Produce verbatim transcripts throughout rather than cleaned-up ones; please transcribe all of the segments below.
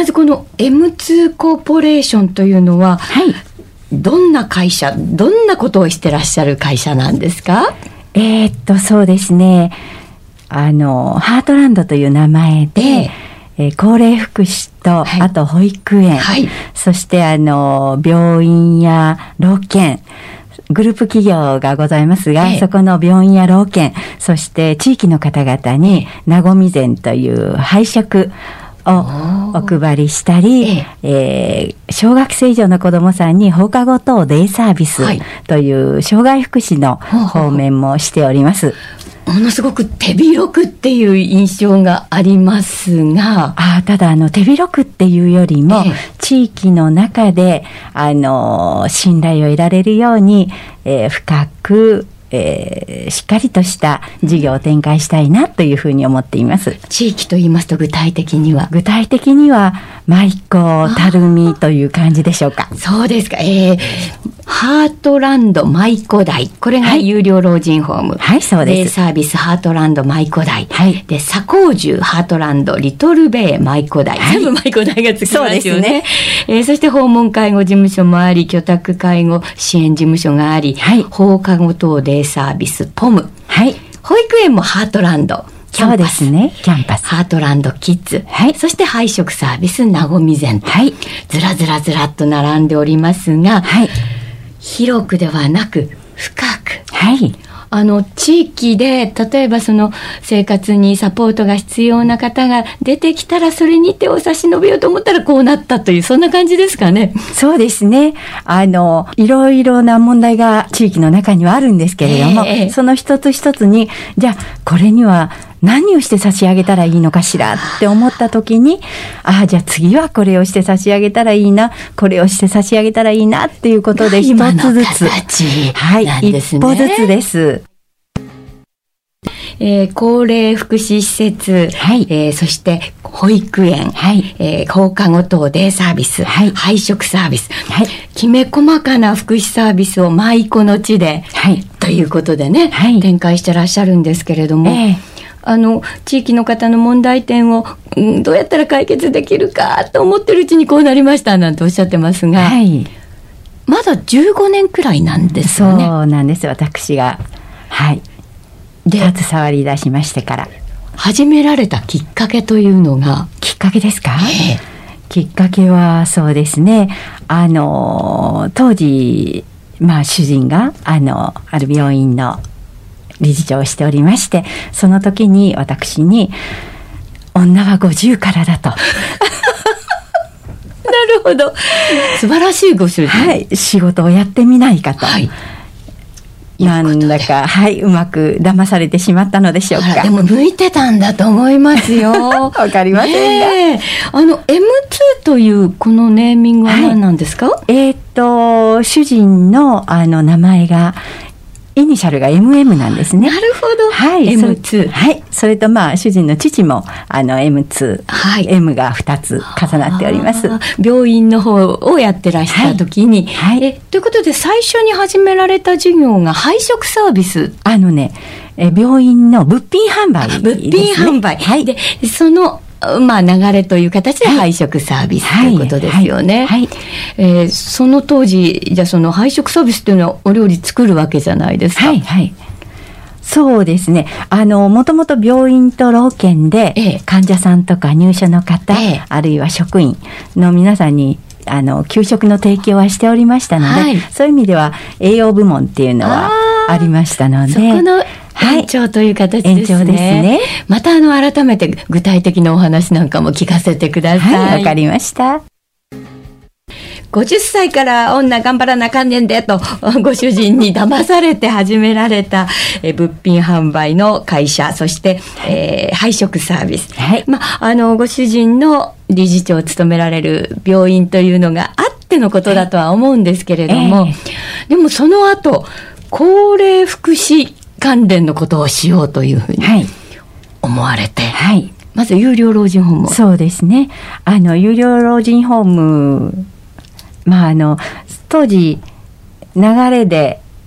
まずこの エムツー コーポレーションというのは、はい、どんな会社、どんなことをしてらっしゃる会社なんですか？ えー、っとそうですね、あのハートランドという名前で、えーえー、高齢福祉と、はい、あと保育園、はい、そしてあの病院や老健グループ企業がございますが、ええ、そこの病院や老健、そして地域の方々になごみ膳という配食をお配りしたり、えええー、小学生以上の子どもさんに放課後等デイサービスという障害福祉の方面もしております。 ものすごく手広くっていう印象がありますが、 あただあの手広くっていうよりも、ええ、地域の中であの信頼を得られるように、えー、深く、えー、しっかりとした事業を展開したいなというふうに思っています。 地域と言いますと具体的には？ 具体的には舞子、垂水という感じでしょうか。 そうですか。えー、ハートランド舞子台、これが有料老人ホーム、はい、はい、そうです。デイサービスハートランド舞子台、はい、で左高住ハートランドリトルベイ舞子台、はい、全部舞子台がつきますよね。そうですね。えー、そして訪問介護事務所もあり、居宅介護支援事務所があり、はい、放課後等デイサービスポム、はい、保育園もハートランドキャンパス、そうですね、キャンパス、ハートランドキッズ、はい、そして配食サービスなごみ膳、はい、ずらずらずらっと並んでおりますが、はい、広くではなく深く、はい、あの地域で例えばその生活にサポートが必要な方が出てきたら、それに手を差し伸べようと思ったらこうなったという、そんな感じですかね。そうですね、あのいろいろな問題が地域の中にはあるんですけれども、えー、その一つ一つにじゃあこれには何をして差し上げたらいいのかしらって思った時に、ああじゃあ次はこれをして差し上げたらいいな、これをして差し上げたらいいなっていうことで一つずつ、はい、一歩ずつです。えー、高齢福祉施設、はい、えー、そして保育園、はい、えー、放課後等デイサービス、はい、配食サービス、はい、きめ細かな福祉サービスを舞子の地で、はい、ということでね、はい、展開してらっしゃるんですけれども、えーあの地域の方の問題点を、うん、どうやったら解決できるかと思ってるうちにこうなりましたなんておっしゃってますが、はい、まだじゅうごねんくらいなんですよね。そうなんです。私が、はい、で携わり出しましてから始められたきっかけというのが、きっかけですか？えー、きっかけはそうですね、あの当時、まあ、主人が あのある病院の理事長をしておりまして、その時に私に女はごじゅうからだとなるほど、素晴らしいご主人、はい、仕事をやってみないかと、はい、なんだか、はい、うまく騙されてしまったのでしょうか。でも向いてたんだと思いますよ。わかりませんが、ね、あの エムツー というこのネーミングは何なんですか？はい、えー、っと主人のあの名前がイニシャルが エムエム なんですね。なるほど。はい。エムツー。はい。それとまあ主人の父もあの エムツー、はい、M がふたつ重なっております。病院の方をやってらした時に、はいはい、えということで最初に始められた事業が配食サービス。あのね、え病院の物品販売ですね。物品販売。はい。でそのまあ、流れという形で配食サービス、はい、ということですよね。はいはい、えー、その当時じゃあその配食サービスというのはお料理作るわけじゃないですか。はいはい、そうですね、あのもともと病院と老健で患者さんとか入所の方、ええ、あるいは職員の皆さんにあの給食の提供はしておりましたので、はい、そういう意味では栄養部門っていうのはありましたので、そこの延長という形ですね。延長ですね。またあの改めて具体的なお話なんかも聞かせてください。はい、わかりました。ごじゅっさいから女頑張らなあかんねんでとご主人に騙されて始められたえ物品販売の会社、そして、えー、配食サービス、はい、まあのご主人の理事長を務められる病院というのがあってのことだとは思うんですけれども、えー、でもその後高齢福祉関連のことをしようというふうに思われて、はい、まず有料老人ホーム。そうですね、あの有料老人ホーム、まあ、あの当時流れで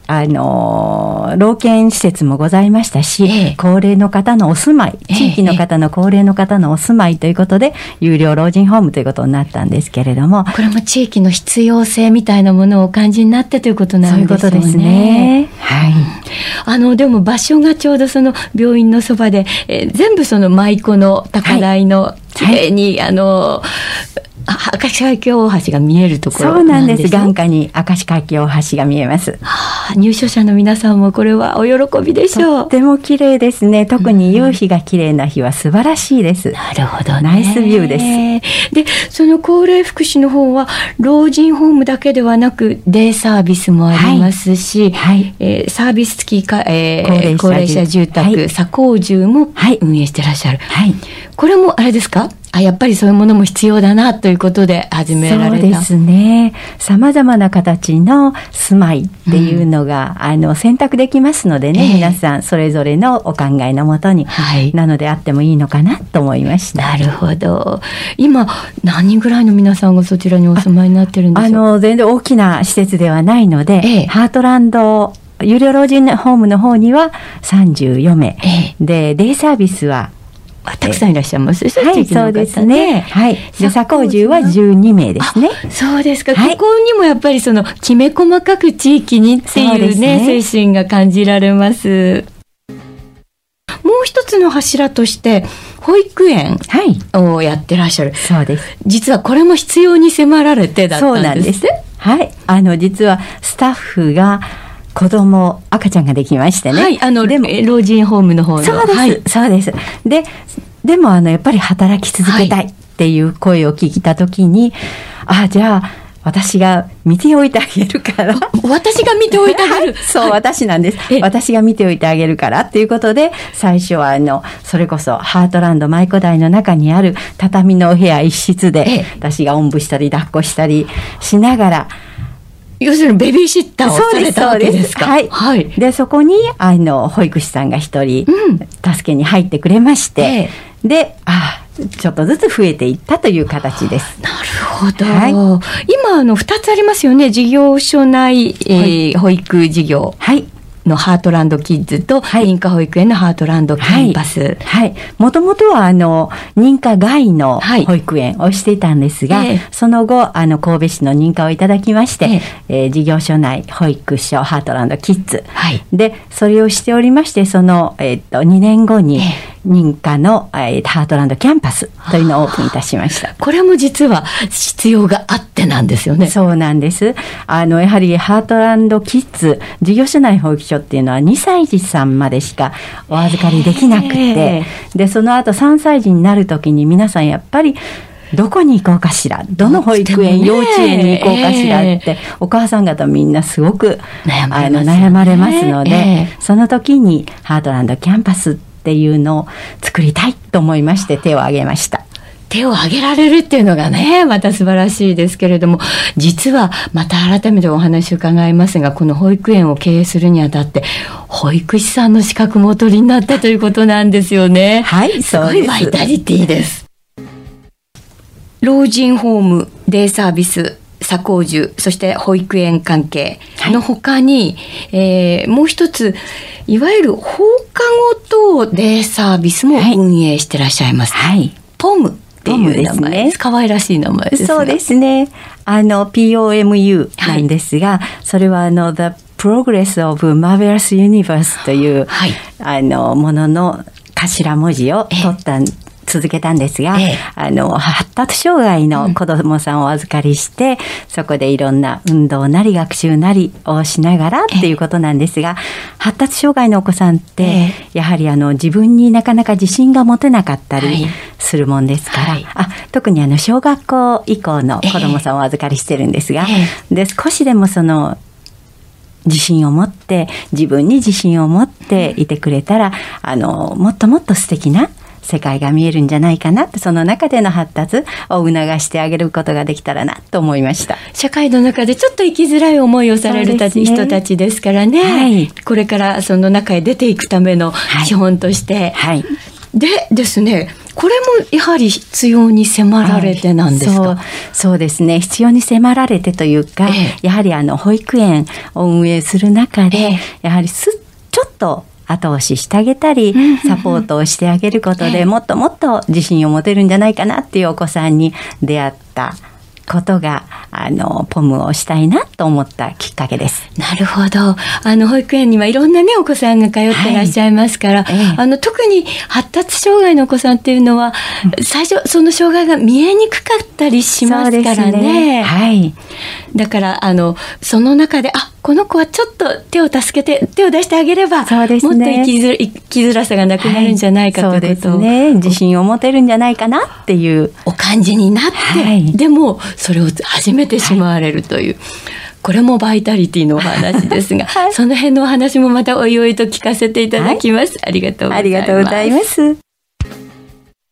あの老健施設もございましたし、ええ、高齢の方のお住まい、地域の方の高齢の方のお住まいということで、ええ、有料老人ホームということになったんですけれども、 これも地域の必要性みたいなものをお感じになってということなんですよね。 そういうことですね。はい。 あのでも場所がちょうどその病院のそばで、えー、全部その舞妓の高台のきれいに、はい、あの明石海峡大橋が見えるところなんです。 そうなんです。眼下に明石海峡大橋が見えます。 はあ、入所者の皆さんもこれはお喜びでしょう。 とっても綺麗ですね。特に夕日が綺麗な日は素晴らしいです。 うん、なるほどね。 ナイスビューです。 で、その高齢福祉の方は老人ホームだけではなくデイサービスもありますし、はいはい、えー、サービス付きか、えー、高齢者、高齢者住宅、はい、左高住も運営してらっしゃる。はい、これもあれですか？あ、やっぱりそういうものも必要だなということで始められた。 そうですね。さまざまな形の住まいっていうのが、うん、あの選択できますのでね、えー、皆さんそれぞれのお考えのもとに、はい、なのであってもいいのかなと思いました。 なるほど。今何人ぐらいの皆さんがそちらにお住まいになってるんでしょうか？ あの全然大きな施設ではないので、えー、ハートランド有料老人ホームの方にはさんじゅうよめい、えー、でデイサービスはたくさんいらっしゃいますでしょ、 はい、そうですね。はい。で、左高住はじゅうにめいですね。 そうですか。はい、ここにもやっぱりそのきめ細かく地域にっていうね、精神が感じられます。もう一つの柱として保育園をやってらっしゃる。 そうです。 実はこれも必要に迫られてだったんです。そうなんです。 はい。あの実はスタッフが子供赤ちゃんができましてね。 はい、あのでも老人ホームの方の。 そうです、 はい、 そうです。で、でもあのやっぱり働き続けたいっていう声を聞いたときに、はい、あ、じゃあ私が見ておいてあげるから。 私が見ておいてあげる。 そう、はい、私なんです。私が見ておいてあげるからっていうことで、最初はあのそれこそハートランド舞妓台の中にある畳のお部屋一室で、私がおんぶしたり抱っこしたりしながら。 要するにベビーシッターをされたわけですか？ はい、はい。でそこにあの保育士さんが一人、うん、助けに入ってくれまして、ええ、で、あ、ちょっとずつ増えていったという形です。 なるほど。はい、今あのふたつありますよね。事業所内、えー、保育事業。はい。のハートランドキッズと、はい、認可保育園のハートランドキャンパス。 はい。もともとは、あの、認可外の保育園をしていたんですが、はい、その後、あの、神戸市の認可をいただきまして、えええー、事業所内保育所ハートランドキッズ。はい。で、それをしておりまして、その、えー、っと、にねんごに、ええ認可の、えー、ハートランドキャンパスというのをオープンいたしました。 これも実は必要があってなんですよね。 そうなんです。あのやはりハートランドキッズ事業所内保育所っていうのはにさい児さんまでしかお預かりできなくて、でその後さんさい児になるときに皆さんやっぱりどこに行こうかしら、どの保育園、ね、幼稚園に行こうかしらって、えー、お母さん方みんなすごく悩まれます、ね、あの悩まれますので、えー、その時にハートランドキャンパスっていうのを作りたいと思いまして手を挙げました。 手を挙げられるっていうのがね、また素晴らしいですけれども、実はまた改めてお話を伺いますが、この保育園を経営するにあたって保育士さんの資格もお取りになったということなんですよね。 はい、そうです。すごいバイタリティです。老人ホーム、デイサービス、左高住、そして保育園関係の他に、はい、えー、もう一ついわゆる放課後等デイサービスも運営してらっしゃいます。はい、ポムっていう名前です。可愛らしい名前ですね。 そうですね。あの ピーオーエムユー なんですが、はい、それはあの The Progress of Marvelous Universe という、はい、あのものの頭文字を取った、えー続けたんですが、ええ、あの発達障害の子どもさんをお預かりして、うん、そこでいろんな運動なり学習なりをしながらっていうことなんですが、え、発達障害のお子さんって、え、やはりあの自分になかなか自信が持てなかったりするもんですから、はい、あ特にあの小学校以降の子どもさんをお預かりしてるんですが、で少しでもその自信を持って自分に自信を持っていてくれたら、あのもっともっと素敵な世界が見えるんじゃないかなって、その中での発達を促してあげることができたらなと思いました。 社会の中でちょっと生きづらい思いをされるたち、ね、人たちですからね、はい、これからその中へ出ていくための資本として、はいはい、でですね、 これもやはり必要に迫られてなんですか？ はい、そう、そうですね、必要に迫られてというか、ええ、やはりあの保育園を運営する中で、ええ、やはりすちょっと後押ししてあげたり、サポートをしてあげることで、もっともっと自信を持てるんじゃないかなっていうお子さんに出会ったことが、あのポムをしたいなと思ったきっかけです。 なるほど。あの保育園にはいろんなねお子さんが通ってらっしゃいますから、はい、ええ、あの特に発達障害のお子さんっていうのは、うん、最初その障害が見えにくかったりしますからね。 はい。 だからあのその中で、あ、この子はちょっと手を助けて手を出してあげれば、そうですね、もっと生きづ、生きづらさがなくなるんじゃないか、はい、ということを、 そうですね、自信を持てるんじゃないかなっていうお感じになって、はい、でもそれを始めてしまわれるという、はい、これもバイタリティのお話ですが、はい、その辺のお話もまたおいおいと聞かせていただきます。はい、ありがとうございます。 ありがとうございます。